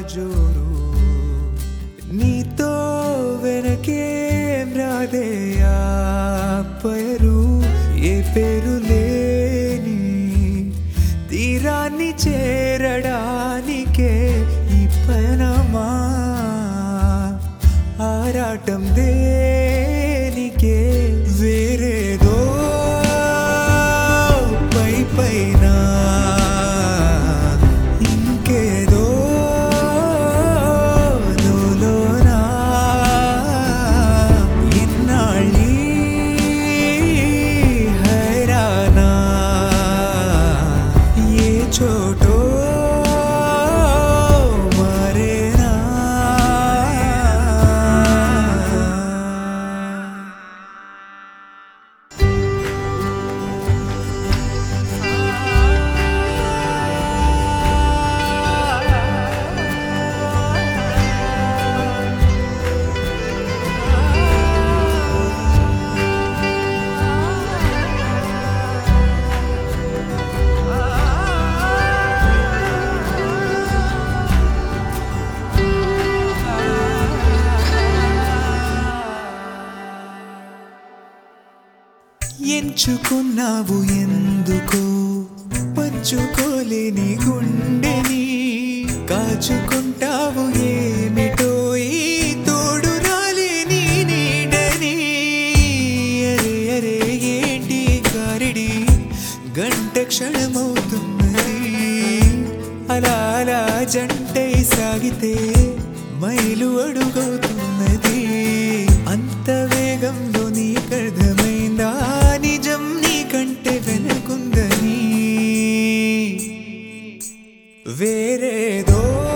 జోరు నీతో వెనకేం రాదేయా పేరు ఏ పేరు లేని తీరాన్ని చేరడానికే ఈ పయనమా ఆరాటం దేనికే వేరేదో పై పైన ఇంకేదో లోలోనా ఇన్నాళ్ళీ హైరానా ఏ చోటో మరేనా ఎంచుకున్నావు ఎందుకో పంచుకోలేని గుండెని కాచుకుంటావు ఏమిటో ఈ తోడు రాలేని నీడని అరే అరే ఏంటి గారిడి గంట క్షణమవుతున్నది అలా అలా జంటై సాగితే మైలు అడుగవుతున్నది అంత వేగంలో నీకర్థమైందా నిజం నీకంటే వెనుకుందని వేరేదో